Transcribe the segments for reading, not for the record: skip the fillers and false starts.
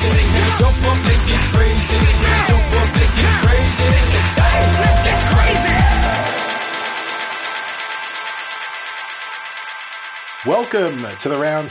Jump up, let's get crazy. Jump up, let's get crazy. Let's get crazy. Welcome to the round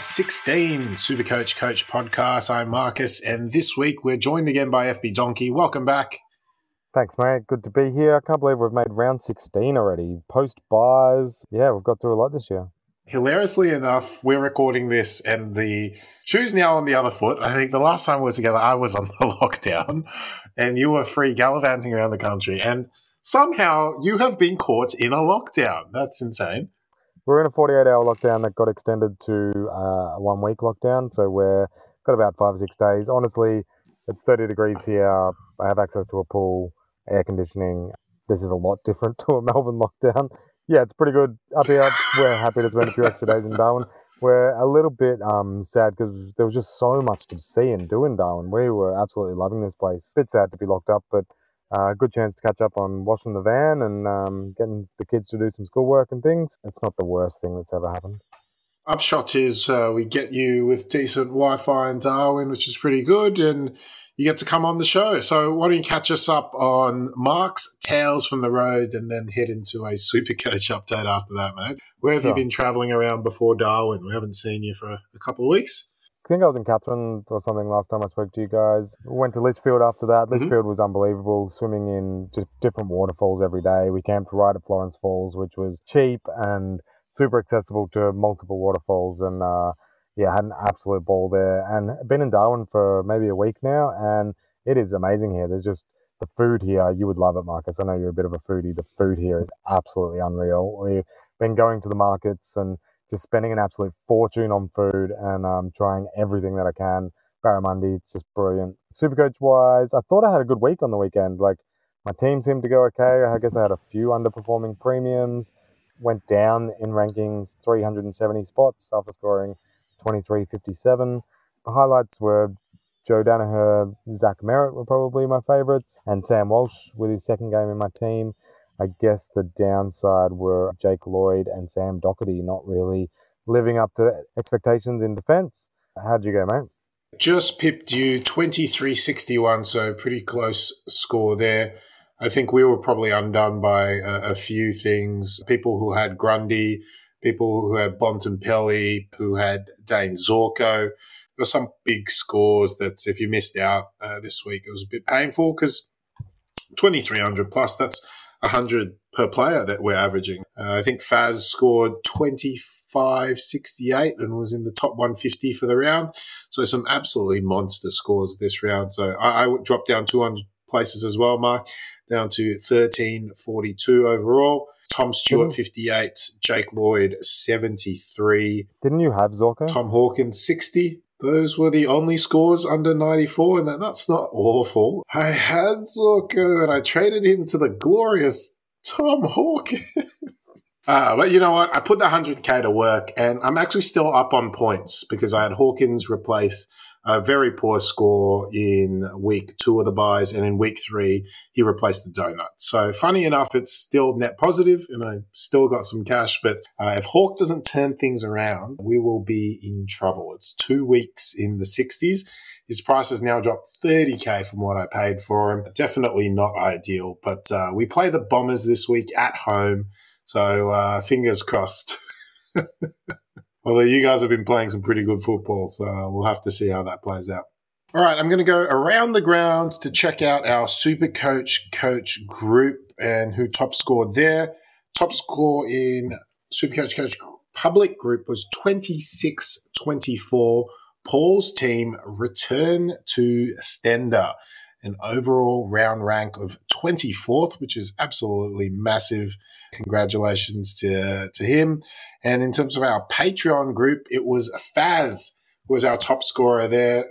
16 Supercoach Coach podcast. I'm Marcus, and this week we're joined again by FB Donkey. Welcome back. Thanks, mate. Good to be here. I can't believe we've made round 16 already. Post-buys. Yeah, we've got through a lot this year. Hilariously enough, we're recording this and the shoe's now on the other foot. I think the last time we were together, I was on the lockdown and you were free gallivanting around the country. And somehow you have been caught in a lockdown. That's insane. We're in a 48-hour lockdown that got extended to a 1-week lockdown. So we've got about 5 or 6 days. Honestly, it's 30 degrees here. I have access to a pool, air conditioning. This is a lot different to a Melbourne lockdown. Yeah, it's pretty good up here. We're happy to spend a few extra days in Darwin. We're a little bit sad because there was just so much to see and do in Darwin. We were absolutely loving this place. Bit sad to be locked up, but good chance to catch up on washing the van and getting the kids to do some schoolwork and things. It's not the worst thing that's ever happened. Upshot is we get you with decent Wi-Fi in Darwin, which is pretty good, and you get to come on the show. So why don't you catch us up on Mark's Tales from the Road and then head into a Supercoach update after that, mate. Where have you been travelling around before Darwin? We haven't seen you for a couple of weeks. I think I was in Katherine or something last time I spoke to you guys. Went to Litchfield after that. Litchfield was unbelievable, swimming in just different waterfalls every day. We camped right at Florence Falls, which was cheap and super accessible to multiple waterfalls. And had an absolute ball there. And been in Darwin for maybe a week now, and it is amazing here. There's just the food here. You would love it, Marcus. I know you're a bit of a foodie. The food here is absolutely unreal. We've been going to the markets and just spending an absolute fortune on food and trying everything that I can. Barramundi, it's just brilliant. Supercoach-wise, I thought I had a good week on the weekend. Like, my team seemed to go okay. I guess I had a few underperforming premiums. Went down in rankings 370 spots after scoring 23.57. The highlights were Joe Danaher, Zach Merritt were probably my favourites, and Sam Walsh with his second game in my team. I guess the downside were Jake Lloyd and Sam Doherty not really living up to expectations in defence. How'd you go, mate? Just pipped you 23.61, so pretty close score there. I think we were probably undone by a few things. People who had Grundy, people who had Bontempelli, who had Dane Zorko. There were some big scores that if you missed out this week, it was a bit painful because 2,300 plus, that's 100 per player that we're averaging. I think Faz scored 25.68 and was in the top 150 for the round. So some absolutely monster scores this round. So I would drop down 200 places as well, Mark, down to 13.42 overall. Tom Stewart, 58. Jake Lloyd, 73. Didn't you have Zorko? Tom Hawkins, 60. Those were the only scores under 94, and that's not awful. I had Zorko, and I traded him to the glorious Tom Hawkins. But you know what? I put the 100K to work, and I'm actually still up on points because I had Hawkins replace a very poor score in week 2 of the buys, and in week 3, he replaced the donut. So funny enough, it's still net positive, and I still got some cash. But if Hawk doesn't turn things around, we will be in trouble. It's 2 weeks in the 60s. His price has now dropped 30K from what I paid for him. Definitely not ideal, but we play the Bombers this week at home. So fingers crossed. Although you guys have been playing some pretty good football, so we'll have to see how that plays out. All right, I'm going to go around the grounds to check out our Supercoach Coach group and who top scored there. Top score in Supercoach Coach public group was 26-24. Paul's team return to Stender, an overall round rank of 24th, which is absolutely massive. Congratulations to him. And in terms of our Patreon group, it was Faz who was our top scorer there.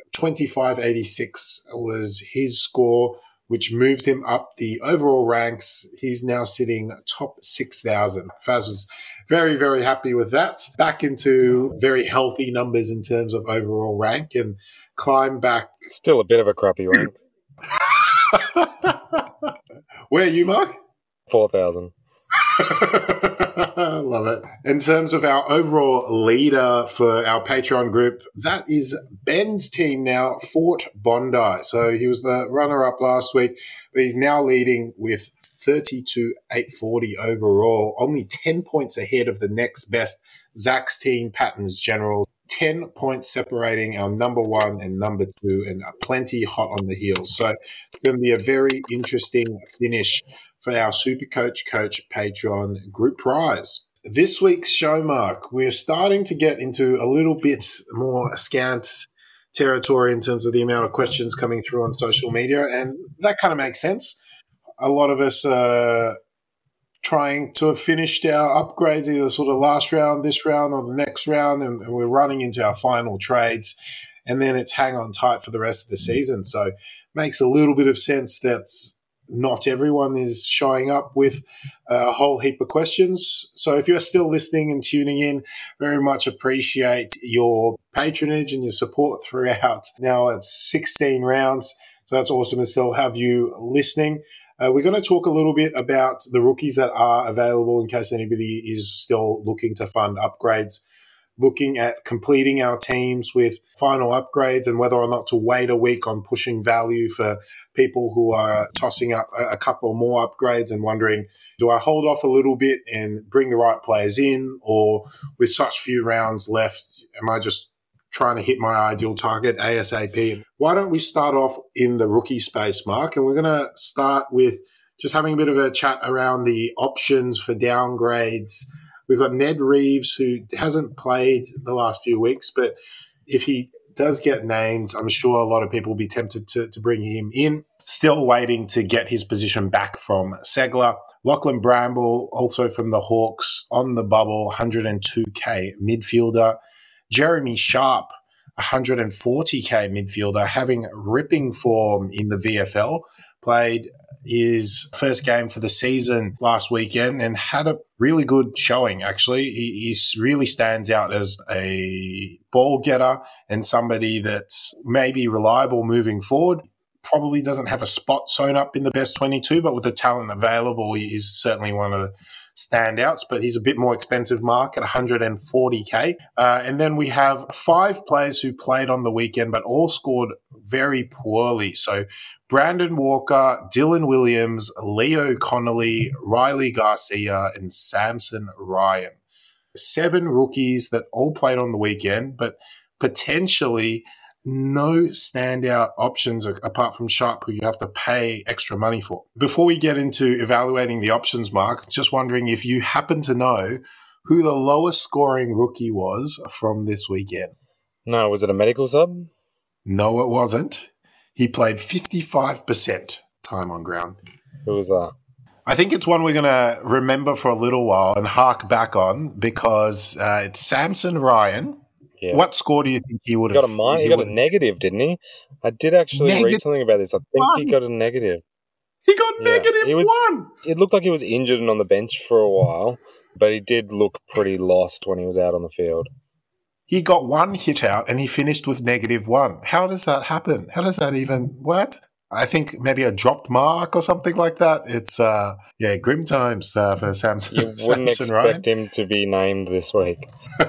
25.86 was his score, which moved him up the overall ranks. He's now sitting top 6,000. Faz was very, very happy with that. Back into very healthy numbers in terms of overall rank and climb back. Still a bit of a crappy rank. Where are you, Mark? 4,000. I love it. In terms of our overall leader for our Patreon group, that is Ben's team now, Fort Bondi. So he was the runner-up last week, but he's now leading with 32,840 overall, only 10 points ahead of the next best, Zach's team, Patton's General. 10 points separating our number one and number two, and plenty hot on the heels. So it's going to be a very interesting finish for our Supercoach Coach Patreon group prize. This week's show, Mark, we're starting to get into a little bit more scant territory in terms of the amount of questions coming through on social media, and that kind of makes sense. A lot of us are trying to have finished our upgrades either sort of last round, this round, or the next round, and we're running into our final trades, and then it's hang on tight for the rest of the season. So it makes a little bit of sense that not everyone is showing up with a whole heap of questions. So if you're still listening and tuning in, very much appreciate your patronage and your support throughout. Now it's 16 rounds, so that's awesome to still have you listening. We're going to talk a little bit about the rookies that are available in case anybody is still looking to fund upgrades, looking at completing our teams with final upgrades and whether or not to wait a week on pushing value for people who are tossing up a couple more upgrades and wondering, do I hold off a little bit and bring the right players in, or with such few rounds left, am I just trying to hit my ideal target ASAP? Why don't we start off in the rookie space, Mark? And we're going to start with just having a bit of a chat around the options for downgrades. We've got Ned Reeves, who hasn't played the last few weeks, but if he does get named, I'm sure a lot of people will be tempted to bring him in. Still waiting to get his position back from Segler. Lachlan Bramble, also from the Hawks, on the bubble, 102K midfielder. Jeremy Sharp, 140K midfielder, having ripping form in the VFL, played his first game for the season last weekend and had a really good showing, actually. He really stands out as a ball getter and somebody that's maybe reliable moving forward. Probably doesn't have a spot sewn up in the best 22, but with the talent available, he is certainly one of the standouts, but he's a bit more expensive, Mark, at 140K. And then we have 5 players who played on the weekend, but all scored very poorly. So Brandon Walker, Dylan Williams, Leo Connolly, Riley Garcia, and Samson Ryan. 7 rookies that all played on the weekend, but potentially no standout options apart from Sharp, who you have to pay extra money for. Before we get into evaluating the options, Mark, just wondering if you happen to know who the lowest scoring rookie was from this weekend. No, was it a medical sub? No, it wasn't. He played 55% time on ground. Who was that? I think it's one we're going to remember for a little while and hark back on because it's Samson Ryan. Yeah. What score do you think he would have? He got a negative, didn't he? I did actually read something about this. I think he got a negative. He got -1. It looked like he was injured and on the bench for a while, but he did look pretty lost when he was out on the field. He got 1 hit out and he finished with -1. How does that happen? How does that even what? I think maybe a dropped mark or something like that. It's grim times for Samson. You wouldn't expect him to be named this week.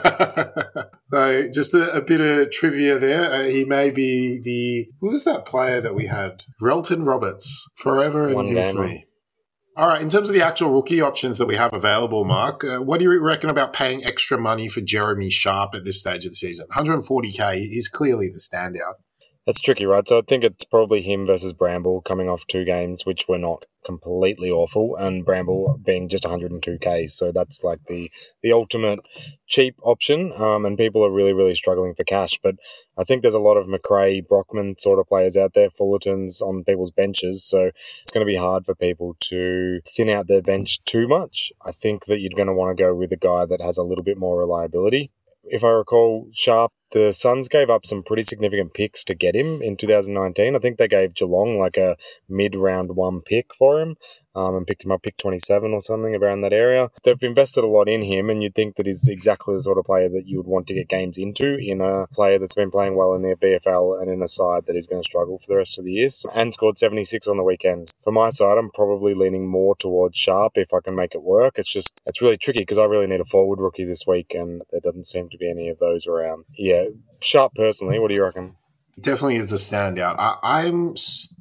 So just a bit of trivia there. He may be who was that player that we had? Relton Roberts, forever in infamy. All right, in terms of the actual rookie options that we have available, Mark, what do you reckon about paying extra money for Jeremy Sharp at this stage of the season? 140K is clearly the standout. That's tricky, right? So I think it's probably him versus Bramble coming off 2 games, which were not completely awful, and Bramble being just 102K. So that's like the ultimate cheap option, and people are really, really struggling for cash. But I think there's a lot of McRae, Brockman sort of players out there, Fullertons on people's benches. So it's going to be hard for people to thin out their bench too much. I think that you're going to want to go with a guy that has a little bit more reliability. If I recall, Sharp the Suns gave up some pretty significant picks to get him in 2019. I think they gave Geelong like a mid-round 1 pick for him, and picked him up pick 27 or something around that area. They've invested a lot in him, and you'd think that he's exactly the sort of player that you would want to get games into in a player that's been playing well in their BFL and in a side that is going to struggle for the rest of the year. And scored 76 on the weekend. For my side, I'm probably leaning more towards Sharp if I can make it work. It's really tricky because I really need a forward rookie this week, and there doesn't seem to be any of those around. Yeah, Sharp personally, what do you reckon? Definitely is the standout. I'm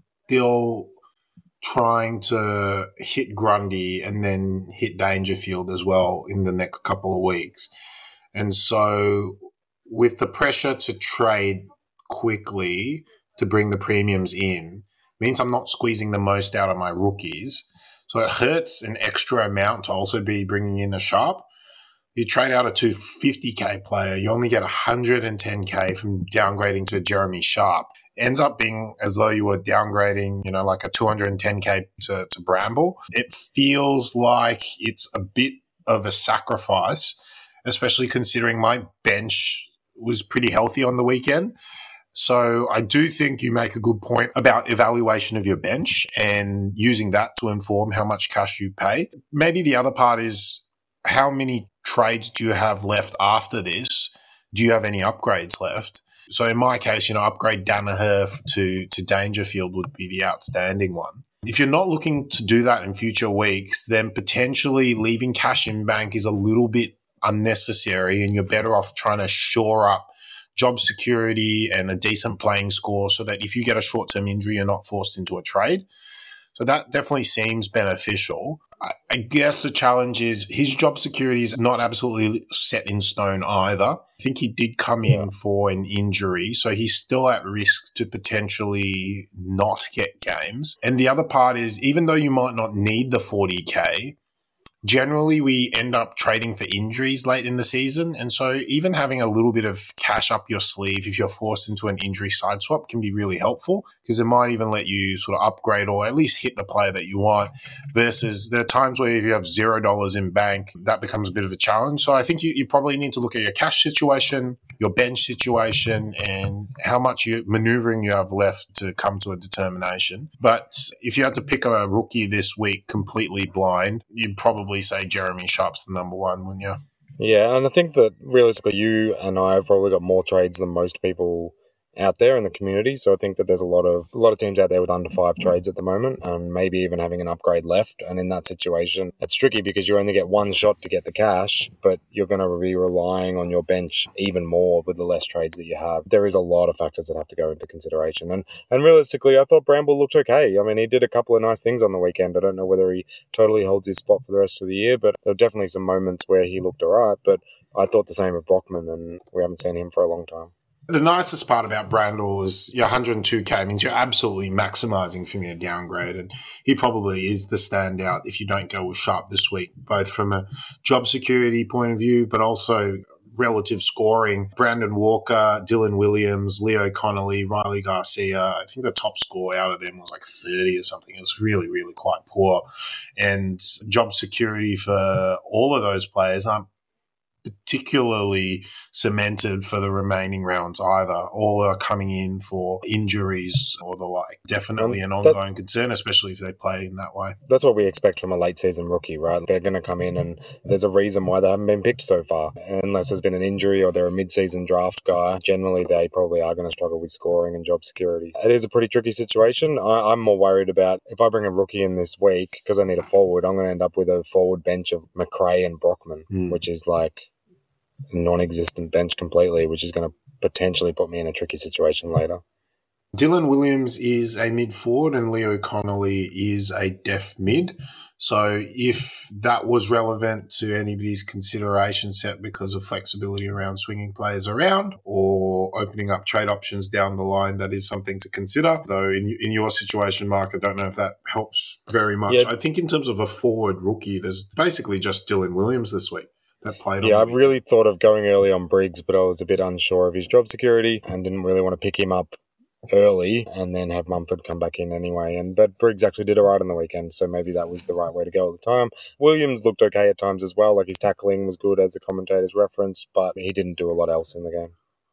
still trying to hit Grundy and then hit Dangerfield as well in the next couple of weeks. And so with the pressure to trade quickly to bring the premiums in, means I'm not squeezing the most out of my rookies. So it hurts an extra amount to also be bringing in a Sharp. You trade out a 250k player, you only get 110k from downgrading to Jeremy Sharp. Ends up being as though you were downgrading, like a 210k to Bramble. It feels like it's a bit of a sacrifice, especially considering my bench was pretty healthy on the weekend. So I do think you make a good point about evaluation of your bench and using that to inform how much cash you pay. Maybe the other part is how many trades do you have left after this? Do you have any upgrades left? So in my case, upgrade Danaher to Dangerfield would be the outstanding one. If you're not looking to do that in future weeks, then potentially leaving cash in bank is a little bit unnecessary, and you're better off trying to shore up job security and a decent playing score so that if you get a short-term injury, you're not forced into a trade. So that definitely seems beneficial. I guess the challenge is his job security is not absolutely set in stone either. I think he did come in for an injury, so he's still at risk to potentially not get games. And the other part is, even though you might not need the 40k, generally we end up trading for injuries late in the season. And so even having a little bit of cash up your sleeve if you're forced into an injury side swap can be really helpful, because it might even let you sort of upgrade or at least hit the player that you want, versus there are times where if you have $0 in bank, that becomes a bit of a challenge. So I think you probably need to look at your cash situation, your bench situation, and how much maneuvering you have left to come to a determination. But if you had to pick a rookie this week completely blind, you'd probably say Jeremy Sharp's the number one, wouldn't you? Yeah, and I think that realistically you and I have probably got more trades than most people out there in the community. So I think that there's a lot of teams out there with under 5 trades at the moment, and maybe even having an upgrade left. And in that situation, it's tricky because you only get one shot to get the cash, but you're going to be relying on your bench even more with the less trades that you have. There is a lot of factors that have to go into consideration. And realistically, I thought Bramble looked okay. I mean, he did a couple of nice things on the weekend. I don't know whether he totally holds his spot for the rest of the year, but there were definitely some moments where he looked all right. But I thought the same of Brockman, and we haven't seen him for a long time. The nicest part about Brandel is your 102k means you're absolutely maximising from your downgrade, and he probably is the standout if you don't go with Sharp this week, both from a job security point of view, but also relative scoring. Brandon Walker, Dylan Williams, Leo Connolly, Riley Garcia. I think the top score out of them was like 30 or something. It was really, really quite poor. And job security for all of those players aren't particularly cemented for the remaining rounds either. All are coming in for injuries or the like. Definitely an ongoing concern, especially if they play in that way. That's what we expect from a late season rookie, right? They're going to come in, and there's a reason why they haven't been picked so far. Unless there's been an injury or they're a mid-season draft guy, generally they probably are going to struggle with scoring and job security. It is a pretty tricky situation. I'm more worried about if I bring a rookie in this week because I need a forward, I'm going to end up with a forward bench of McRae and Brockman, which is like non-existent bench completely, which is going to potentially put me in a tricky situation later. Dylan Williams is a mid-forward and Leo Connolly is a def mid. So if that was relevant to anybody's consideration set because of flexibility around swinging players around or opening up trade options down the line, that is something to consider. Though in your situation, Mark, I don't know if that helps very much. Yeah. I think in terms of a forward rookie, there's basically just Dylan Williams this week that played. Yeah, I've really thought of going early on Briggs, but I was a bit unsure of his job security and didn't really want to pick him up early and then have Mumford come back in anyway. But Briggs actually did all right on the weekend, so maybe that was the right way to go at the time. Williams looked okay at times as well, like his tackling was good as the commentators referenced, but he didn't do a lot else in the game.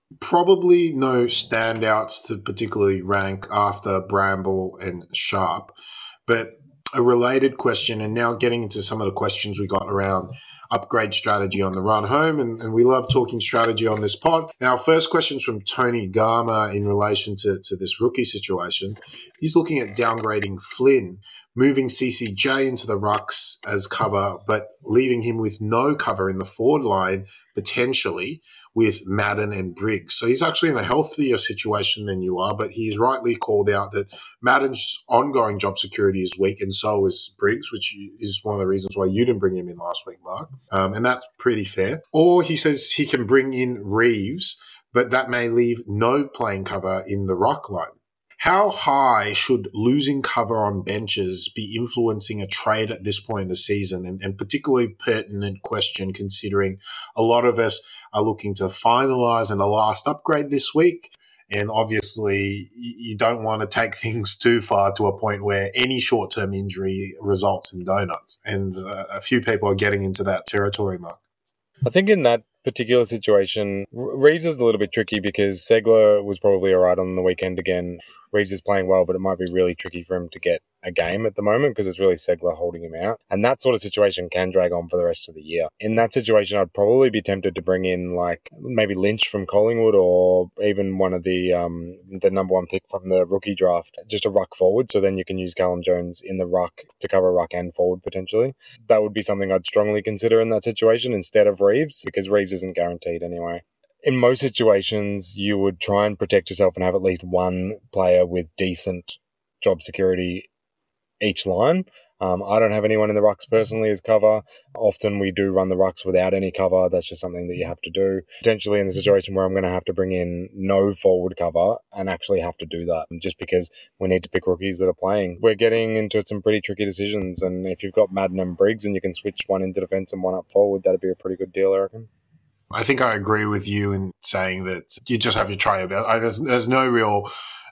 Probably no standouts to particularly rank after Bramble and Sharp, but a related question, and now getting into some of the questions we got around upgrade strategy on the run home, and we love talking strategy on this pod. Now, our first question is from Tony Garma in relation to this rookie situation. He's looking at downgrading Flynn, moving CCJ into the rucks as cover, but leaving him with no cover in the forward line, potentially, with Madden and Briggs. So he's actually in a healthier situation than you are, but he's rightly called out that Madden's ongoing job security is weak, and so is Briggs, which is one of the reasons why you didn't bring him in last week, Mark. And that's pretty fair. Or he says he can bring in Reeves, but that may leave no playing cover in the ruck line. How high should losing cover on benches be influencing a trade at this point in the season? And particularly pertinent question considering a lot of us are looking to finalise in a last upgrade this week. And obviously, you don't want to take things too far to a point where any short-term injury results in donuts. And a few people are getting into that territory, Mark. I think in that particular situation, Reeves is a little bit tricky because Segler was probably all right on the weekend again. Reeves is playing well, but it might be really tricky for him to get a game at the moment because it's really Segler holding him out. And that sort of situation can drag on for the rest of the year. In that situation, I'd probably be tempted to bring in like maybe Lynch from Collingwood or even one of the number one pick from the rookie draft, just a ruck forward. So then you can use Callum Jones in the ruck to cover ruck and forward potentially. That would be something I'd strongly consider in that situation instead of Reeves because Reeves isn't guaranteed anyway. In most situations, you would try and protect yourself and have at least one player with decent job security each line. I don't have anyone in the rucks personally as cover. Often we do run the rucks without any cover. That's just something that you have to do. Potentially in the situation where I'm going to have to bring in no forward cover and actually have to do that just because we need to pick rookies that are playing. We're getting into some pretty tricky decisions, and if you've got Madden and Briggs and you can switch one into defence and one up forward, that'd be a pretty good deal, I reckon. I think I agree with you in saying that you just have to try about. There's no real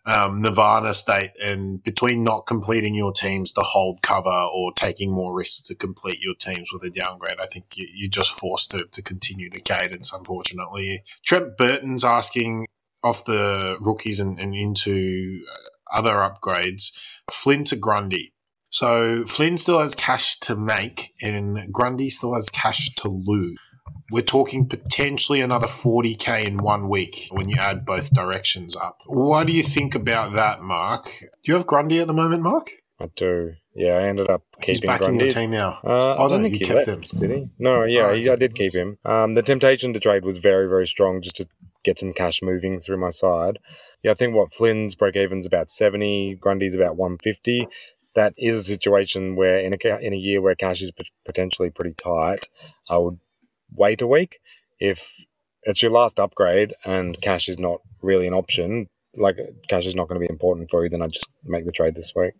nirvana state, and between not completing your teams to hold cover or taking more risks to complete your teams with a downgrade, I think you're just forced to continue the cadence, unfortunately. Trent Burton's asking off the rookies and into other upgrades, Flynn to Grundy. So Flynn still has cash to make and Grundy still has cash to lose. We're talking potentially another 40K in 1 week when you add both directions up. What do you think about that, Mark? Do you have Grundy at the moment, Mark? I do. Yeah, I ended up keeping He's back Grundy. in your team now. I don't think you he kept left, him. did he? No, yeah, I did keep him. The temptation to trade was very, very strong just to get some cash moving through my side. Yeah, I think Flynn's break-even's about 70, Grundy's about 150. That is a situation where in a year where cash is potentially pretty tight, I would wait a week. If it's your last upgrade and cash is not really an option, like cash is not going to be important for you, then I'd just make the trade this week.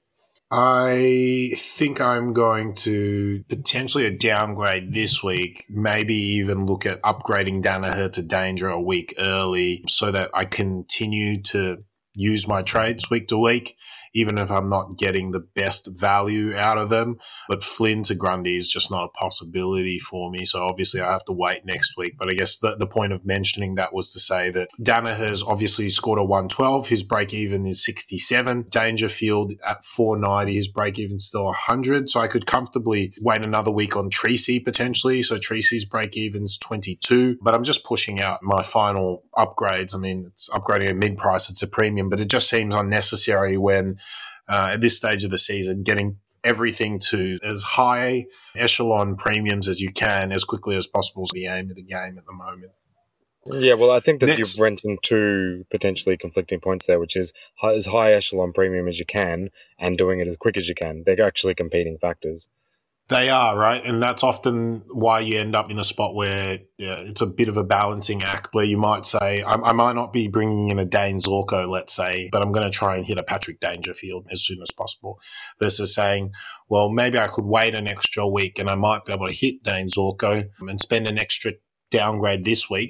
I think I'm going to potentially a downgrade this week, maybe even look at upgrading Danaher to Danger a week early so that I continue to use my trades week to week, even if I'm not getting the best value out of them. But Flynn to Grundy is just not a possibility for me. So obviously I have to wait next week. But I guess the point of mentioning that was to say that Danaher's obviously scored a 112. His break even is 67. Dangerfield at 490. His break even still 100. So I could comfortably wait another week on Treacy potentially. So Treacy's break even's 22. But I'm just pushing out my final upgrades. I mean, it's upgrading a mid price. It's a premium, but it just seems unnecessary when at this stage of the season, getting everything to as high echelon premiums as you can as quickly as possible is the aim of the game at the moment. Yeah, well, I think that you've rented two potentially conflicting points there, which is as high echelon premium as you can and doing it as quick as you can. They're actually competing factors. They are, right? And that's often why you end up in a spot where it's a bit of a balancing act where you might say, I might not be bringing in a Dane Zorko, let's say, but I'm going to try and hit a Patrick Dangerfield as soon as possible versus saying, well, maybe I could wait an extra week and I might be able to hit Dane Zorko and spend an extra downgrade this week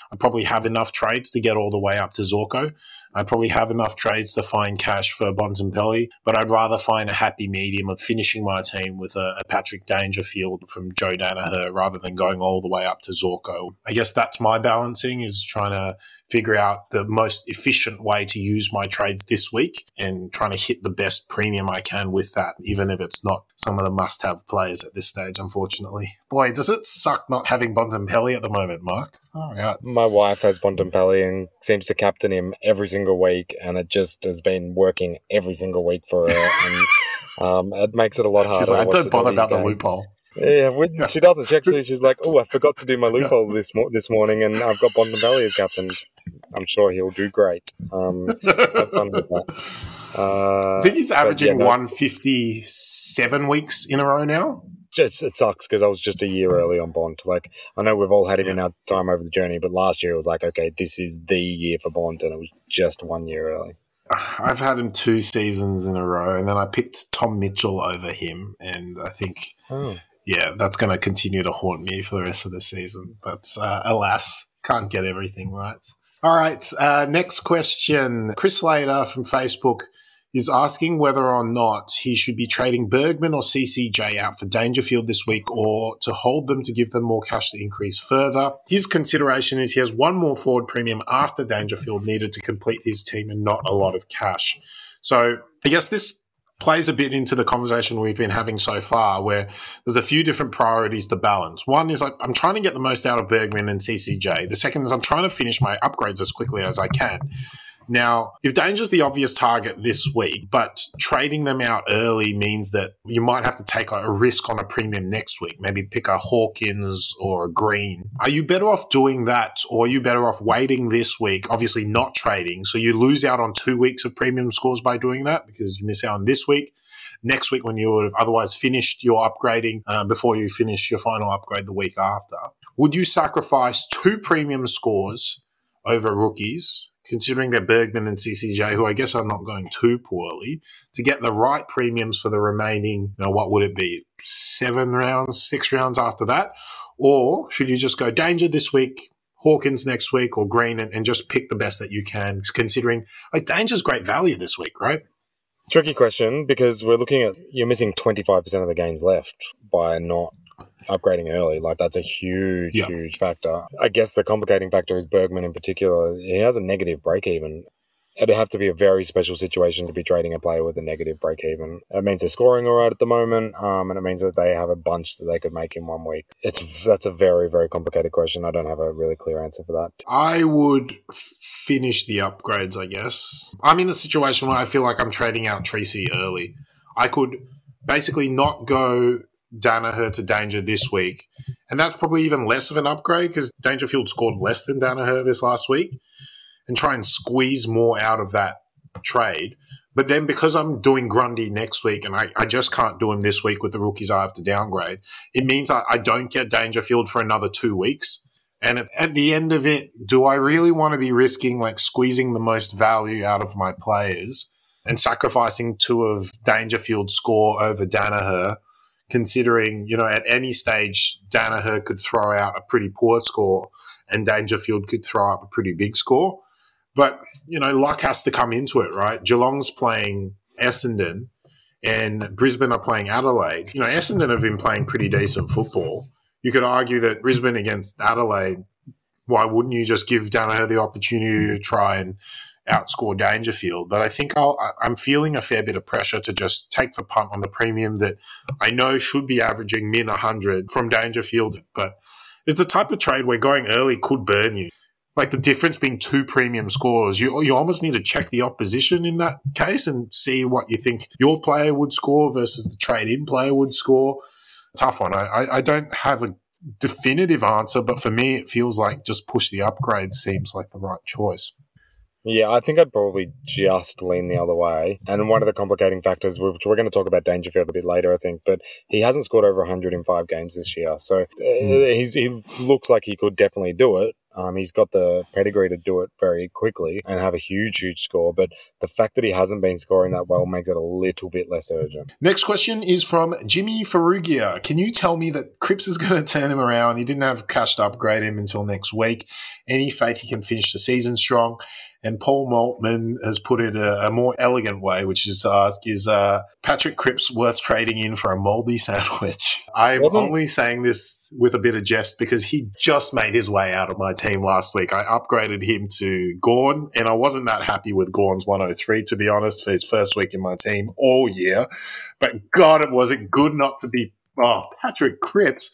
I probably have enough trades to get all the way up to Zorko. I probably have enough trades to find cash for Bontempelli, but I'd rather find a happy medium of finishing my team with a Patrick Dangerfield from Joe Danaher rather than going all the way up to Zorko. I guess that's my balancing, is trying to figure out the most efficient way to use my trades this week and trying to hit the best premium I can with that, even if it's not some of the must-have players at this stage, unfortunately. Boy, does it suck not having Bontempelli at the moment, Mark. All right. My wife has Bontempelli and seems to captain him every single week, and it just has been working every single week for her, and it makes it a lot harder. She's like, don't bother about the loophole. Yeah, she doesn't. She's like, oh, I forgot to do my loophole this morning, and I've got Bontempelli as captain. I'm sure he'll do great. Have fun with that. I think he's averaging 157 weeks in a row now. It sucks because I was just a year early on Bond. Like, I know we've all had him in our time over the journey, but last year it was like, okay, this is the year for Bond, and it was just 1 year early. I've had him 2 seasons in a row, and then I picked Tom Mitchell over him, and I think, that's going to continue to haunt me for the rest of the season. But alas, can't get everything right. All right, next question. Chris Slater from Facebook is asking whether or not he should be trading Bergman or CCJ out for Dangerfield this week, or to hold them to give them more cash to increase further. His consideration is he has one more forward premium after Dangerfield needed to complete his team and not a lot of cash. So I guess this plays a bit into the conversation we've been having so far, where there's a few different priorities to balance. One is I'm trying to get the most out of Bergman and CCJ. The second is I'm trying to finish my upgrades as quickly as I can. Now, if Danger's the obvious target this week, but trading them out early means that you might have to take a risk on a premium next week, maybe pick a Hawkins or a Green. Are you better off doing that, or are you better off waiting this week, obviously not trading, so you lose out on 2 weeks of premium scores by doing that because you miss out on this week? Next week when you would have otherwise finished your upgrading before you finish your final upgrade the week after. Would you sacrifice 2 premium scores over rookies, considering they're Bergman and CCJ, who I guess are not going too poorly, to get the right premiums for the remaining, what would it be, 7 rounds, 6 rounds after that? Or should you just go Danger this week, Hawkins next week, or Green, and just pick the best that you can, considering Danger's great value this week, right? Tricky question, because we're looking at, you're missing 25% of the games left by not upgrading early. That's a huge factor. I guess the complicating factor is Bergman in particular. He has a negative break even. It'd have to be a very special situation to be trading a player with a negative break even. It means they're scoring all right at the moment, and it means that they have a bunch that they could make in 1 week. That's a very, very complicated question. I don't have a really clear answer for that. I would finish the upgrades, I guess. I'm in a situation where I feel like I'm trading out Treacy early. I could basically not go Danaher to Danger this week, and that's probably even less of an upgrade because Dangerfield scored less than Danaher this last week, and try and squeeze more out of that trade. But then because I'm doing Grundy next week and I just can't do him this week with the rookies I have to downgrade, it means I don't get Dangerfield for another 2 weeks. And at the end of it, do I really want to be risking squeezing the most value out of my players and sacrificing 2 of Dangerfield's score over Danaher, considering, at any stage, Danaher could throw out a pretty poor score and Dangerfield could throw up a pretty big score. But, luck has to come into it, right? Geelong's playing Essendon and Brisbane are playing Adelaide. Essendon have been playing pretty decent football. You could argue that Brisbane against Adelaide, why wouldn't you just give Danaher the opportunity to try and outscore Dangerfield? But I think I'm feeling a fair bit of pressure to just take the punt on the premium that I know should be averaging min 100 from Dangerfield. But it's a type of trade where going early could burn you. The difference being 2 premium scores, you almost need to check the opposition in that case and see what you think your player would score versus the trade-in player would score. Tough one. I don't have a definitive answer, but for me, it feels like just push the upgrade seems like the right choice. Yeah, I think I'd probably just lean the other way. And one of the complicating factors, which we're going to talk about Dangerfield a bit later, I think, but he hasn't scored over 100 in 5 games this year. So he looks like he could definitely do it. He's got the pedigree to do it very quickly and have a huge score, but the fact that he hasn't been scoring that well makes it a little bit less urgent. Next question is from Jimmy Ferrugia. Can you tell me that Cripps is going to turn him around? He didn't have cash to upgrade him until next week. Any faith he can finish the season strong? And Paul Maltman has put it a more elegant way, which is to ask, is Patrick Cripps worth trading in for a mouldy sandwich? I'm only saying this with a bit of jest because he just made his way out of my team last week. I upgraded him to Gawn, and I wasn't that happy with Gawn's 103, to be honest, for his first week in my team all year. But God, was it good not to be Patrick Cripps.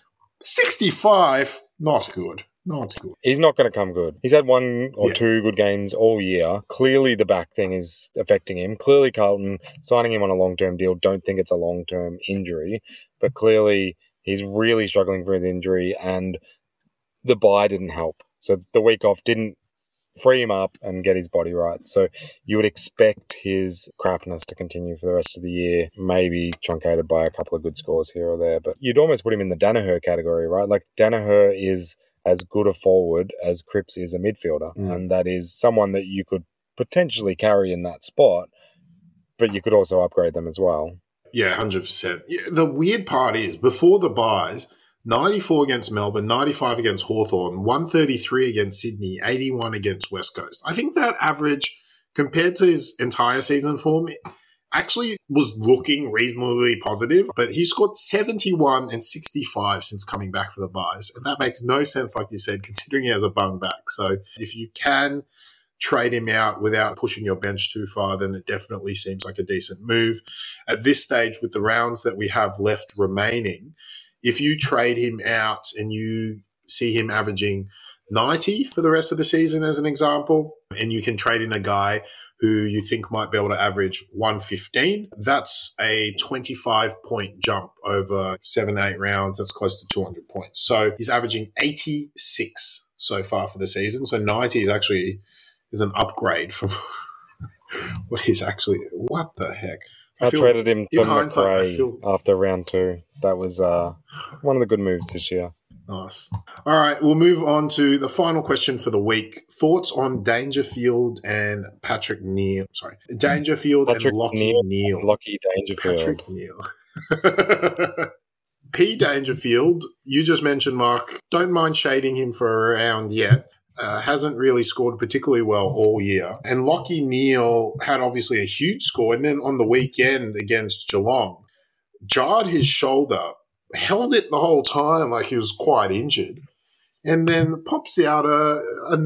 65, not good. Not good. He's not going to come good. He's had one or two good games all year. Clearly the back thing is affecting him. Clearly Carlton signing him on a long-term deal, don't think it's a long-term injury, but clearly he's really struggling with injury and the bye didn't help. So the week off didn't free him up and get his body right. So you would expect his crapness to continue for the rest of the year, maybe truncated by a couple of good scores here or there. But you'd almost put him in the Danaher category, right? Like Danaher is as good a forward as Cripps is a midfielder. And that is someone that you could potentially carry in that spot, but you could also upgrade them as well. Yeah, 100%. The weird part is, before the buys, 94 against Melbourne, 95 against Hawthorn, 133 against Sydney, 81 against West Coast. I think that average, compared to his entire season form, actually was looking reasonably positive, but he scored 71 and 65 since coming back for the buys. And that makes no sense, like you said, considering he has a bung back. So if you can trade him out without pushing your bench too far, then it definitely seems like a decent move. At this stage, with the rounds that we have left remaining, if you trade him out and you see him averaging 90 for the rest of the season, as an example, and you can trade in a guy who you think might be able to average 115, that's a 25-point jump over 7-8 rounds. That's close to 200 points. So he's averaging 86 so far for the season. So 90 is an upgrade from what he's actually... What the heck? I traded him to McRae after round 2. That was one of the good moves this year. Nice. All right, we'll move on to the final question for the week. Thoughts on Dangerfield and Patrick Neal. Sorry, Dangerfield and Lockie Neal. Lockie Dangerfield. Patrick Neal. P. Dangerfield, you just mentioned, Mark. Don't mind shading him for a round yet. Hasn't really scored particularly well all year. And Lockie Neal had obviously a huge score. And then on the weekend against Geelong, jarred his shoulder, held it the whole time like he was quite injured, and then pops out a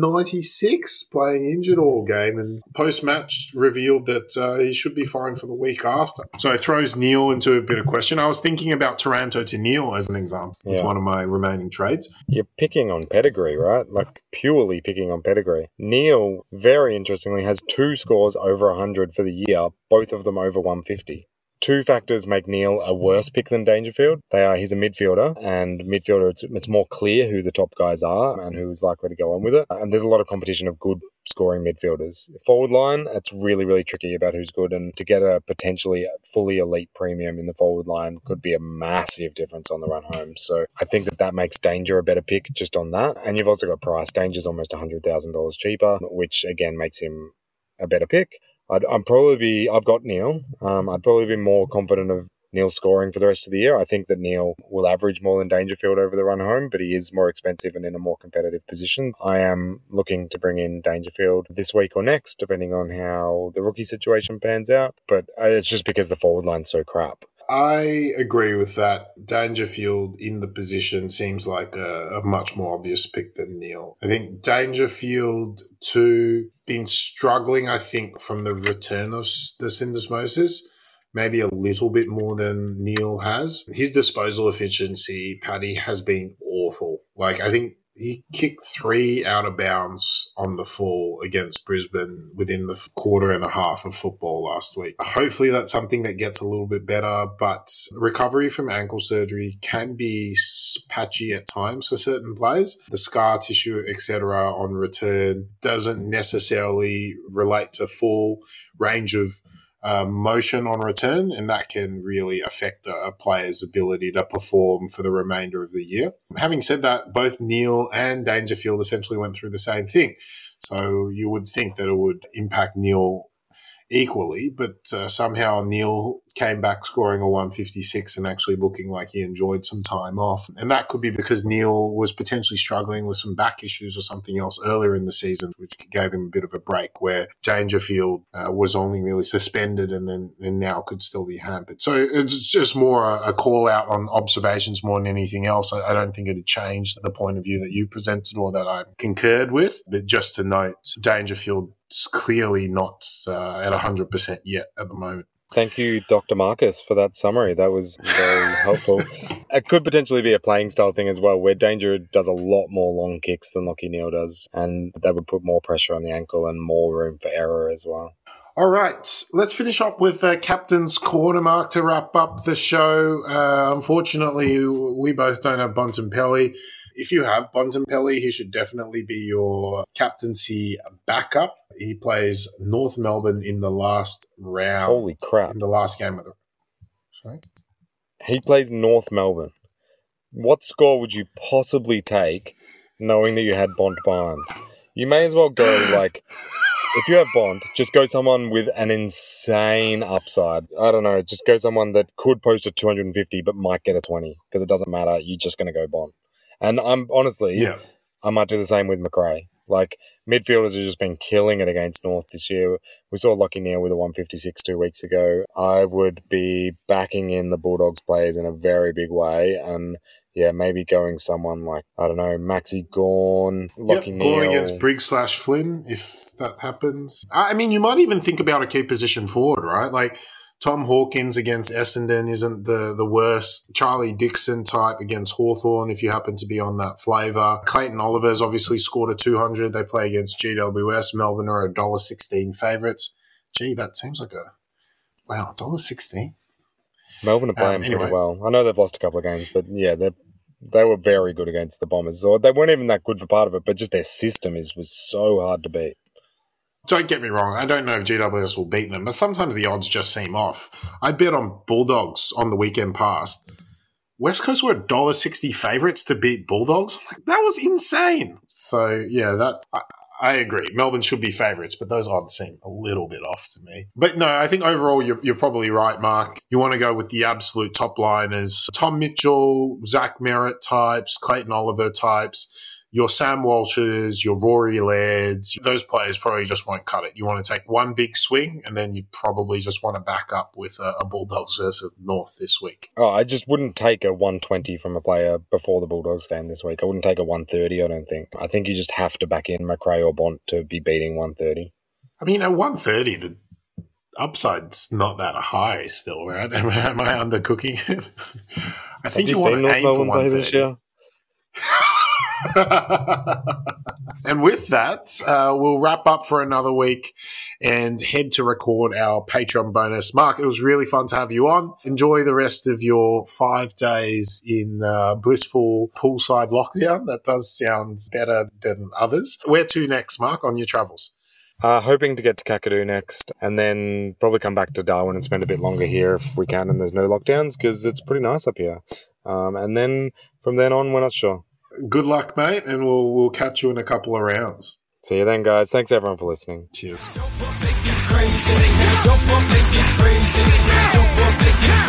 96 playing injured all game, and post-match revealed that he should be fine for the week after. So it throws Neal into a bit of question. I was thinking about Taranto to Neal as an example with one of my remaining trades. You're picking on pedigree, right? Like purely picking on pedigree. Neal, very interestingly, has 2 scores over 100 for the year, both of them over 150. 2 factors make Neal a worse pick than Dangerfield. He's a midfielder, and midfielder, it's more clear who the top guys are and who's likely to go on with it. And there's a lot of competition of good scoring midfielders. Forward line, it's really, really tricky about who's good, and to get a potentially fully elite premium in the forward line could be a massive difference on the run home. So I think that makes Danger a better pick just on that. And you've also got Price. Danger's almost $100,000 cheaper, which again makes him a better pick. I've got Neal. I'd probably be more confident of Neal scoring for the rest of the year. I think that Neal will average more than Dangerfield over the run home, but he is more expensive and in a more competitive position. I am looking to bring in Dangerfield this week or next, depending on how the rookie situation pans out. But it's just because the forward line's so crap. I agree with that. Dangerfield in the position seems like a much more obvious pick than Neal. I think Dangerfield, too, been struggling, I think, from the return of the syndesmosis, maybe a little bit more than Neal has. His disposal efficiency, Paddy, has been awful. Like, I think he kicked 3 out of bounds on the full against Brisbane within the quarter and a half of football last week. Hopefully that's something that gets a little bit better, but recovery from ankle surgery can be patchy at times for certain players. The scar tissue, etc., on return doesn't necessarily relate to full range of motion on return, and that can really affect a player's ability to perform for the remainder of the year. Having said that, both Neil and Dangerfield essentially went through the same thing. So you would think that it would impact Neil equally, but somehow Neil came back scoring a 156 and actually looking like he enjoyed some time off. And that could be because Neil was potentially struggling with some back issues or something else earlier in the season, which gave him a bit of a break, where Dangerfield was only really suspended and now could still be hampered. So it's just more a call out on observations more than anything else. I don't think it had changed the point of view that you presented or that I concurred with, but just to note, Dangerfield is clearly not at 100% yet at the moment. Thank you, Dr. Marcus, for that summary. That was very helpful. It could potentially be a playing style thing as well, where Danger does a lot more long kicks than Lachie Neale does, and that would put more pressure on the ankle and more room for error as well. All right, let's finish up with Captain's Corner, Mark, to wrap up the show. Unfortunately, we both don't have Bontempelli. If you have Bontempelli, he should definitely be your captaincy backup. He plays North Melbourne in the last round. Holy crap. In the last game of the... Sorry? He plays North Melbourne. What score would you possibly take knowing that you had Bont behind? You may as well go, like... If you have Bont, just go someone with an insane upside. I don't know, just go someone that could post a 250 but might get a 20, because it doesn't matter. You're just going to go Bont. And I'm honestly, I might do the same with Macrae. Like, midfielders have just been killing it against North this year. We saw Lachie Neale with a 156 2 weeks ago. I would be backing in the Bulldogs players in a very big way. And yeah, maybe going someone like, I don't know, Maxi Gawn, Lachie Neale. Gawn against Briggs/Flynn, if that happens. I mean, you might even think about a key position forward, right? Like, Tom Hawkins against Essendon isn't the worst. Charlie Dixon type against Hawthorn, if you happen to be on that flavour. Clayton Oliver's obviously scored a 200. They play against GWS. Melbourne are $1.16 favourites. Gee, that seems like wow, $1.16. Melbourne are playing pretty well. I know they've lost a couple of games, but yeah, they were very good against the Bombers. Or they weren't even that good for part of it, but just their system was so hard to beat. Don't get me wrong, I don't know if GWS will beat them, but sometimes the odds just seem off. I bet on Bulldogs on the weekend past. West Coast were $1.60 favourites to beat Bulldogs. That was insane. So, yeah, I agree. Melbourne should be favourites, but those odds seem a little bit off to me. But no, I think overall you're probably right, Mark. You want to go with the absolute top liners. Tom Mitchell, Zach Merritt types, Clayton Oliver types, your Sam Walshes, your Rory Lairds. Those players probably just won't cut it. You want to take one big swing, and then you probably just want to back up with a Bulldogs versus North this week. Oh, I just wouldn't take a 120 from a player before the Bulldogs game this week. I wouldn't take a 130, I don't think. I think you just have to back in Macrae or Bont to be beating 130. I mean, at 130, the upside's not that high still, right? Am I undercooking it? I think you want to aim for 130. This year? And with that, we'll wrap up for another week and head to record our Patreon bonus. Mark, it was really fun to have you on. Enjoy the rest of your 5 days in blissful poolside lockdown. That does sound better than others. Where to next, Mark, on your travels? Hoping to get to Kakadu next, and then probably come back to Darwin and spend a bit longer here if we can and there's no lockdowns, because it's pretty nice up here. And then from then on, we're not sure. Good luck, mate, and we'll catch you in a couple of rounds. See you then, guys. Thanks, everyone, for listening. Cheers. Jump up, let's get crazy. Jump up, let's get crazy. Jump up, let's get